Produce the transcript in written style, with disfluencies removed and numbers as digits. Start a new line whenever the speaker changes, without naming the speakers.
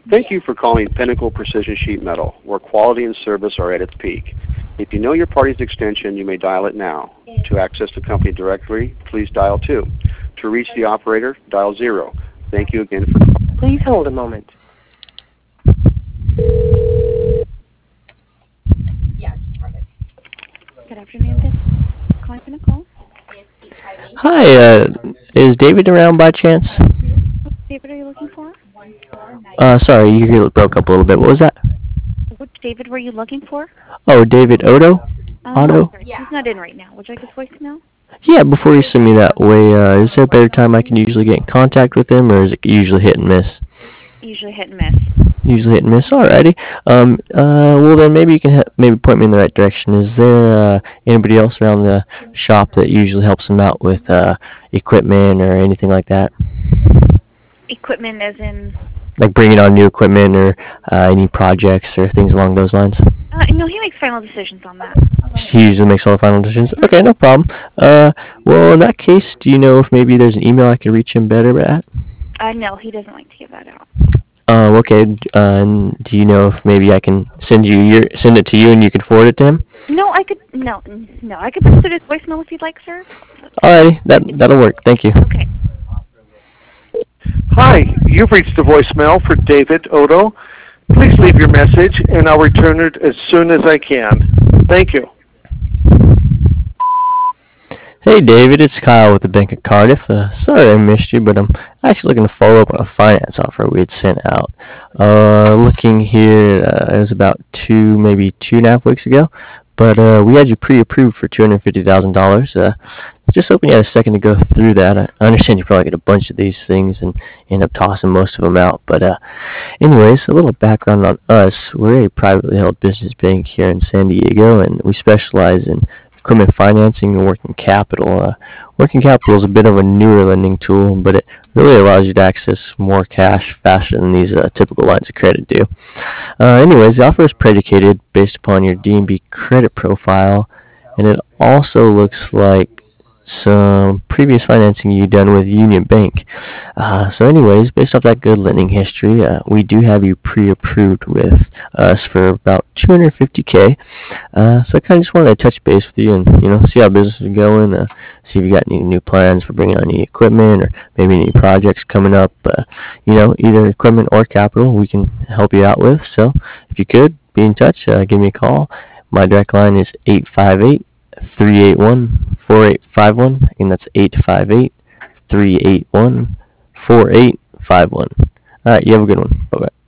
Thank you for calling Pinnacle Precision Sheet Metal, where quality and service are at its peak. If you know your party's extension, you may dial it now. To access the company directory, please dial 2. To reach the operator, dial 0. Thank you again for calling.
Please hold a moment.
Good afternoon. This is calling for Nicole.
Hi, is David around by chance?
What David are you looking for?
Sorry, you broke up a little bit. What was that?
Which David were you looking for?
Oh, David Otto? Otto?
Sorry, he's not in right now. Would you like his voicemail?
Yeah, before you send me that way, is there a better time I can usually get in contact with him, or is it usually hit and miss?
Usually hit and miss.
Usually hit and miss. Alrighty. Well then maybe you can maybe point me in the right direction. Is there anybody else around the shop that usually helps him out with equipment or anything like that?
Equipment as in?
Like bringing on new equipment or any projects or things along those lines?
No, he makes final decisions on that.
He usually makes all the final decisions? Okay, no problem. Well, in that case, do you know if maybe there's an email I could reach him better at?
No, he doesn't like to give that out.
Okay. Do you know if maybe I can send it to you and you can forward it to him?
No, I could post it as voicemail if you'd like, sir.
Alrighty, that'll work. Thank you.
Okay.
Hi, you've reached the voicemail for David Otto. Please leave your message and I'll return it as soon as I can. Thank you.
Hey David, it's Kyle with the Bank of Cardiff. Sorry I missed you, but I'm actually looking to follow up on a finance offer we had sent out. Looking here, it was about maybe 2.5 weeks ago, but we had you pre-approved for $250,000. Just hoping you had a second to go through that. I understand you probably get a bunch of these things and end up tossing most of them out, but anyways, a little background on us. We're a privately held business bank here in San Diego, and we specialize in equipment financing and working capital. Working capital is a bit of a newer lending tool, but it really allows you to access more cash faster than these typical lines of credit do. Anyways, the offer is predicated based upon your D&B credit profile, and it also looks like some previous financing you've done with Union Bank. So anyways, based off that good lending history, we do have you pre-approved with us for about $250K. So I kind of just wanted to touch base with you and see how business is going, see if you got any new plans for bringing on any equipment or maybe any projects coming up. Either equipment or capital we can help you out with. So if you could be in touch, give me a call. My direct line is 858-381-4851, and that's 858-381-4851. All right, you have a good one. Bye-bye.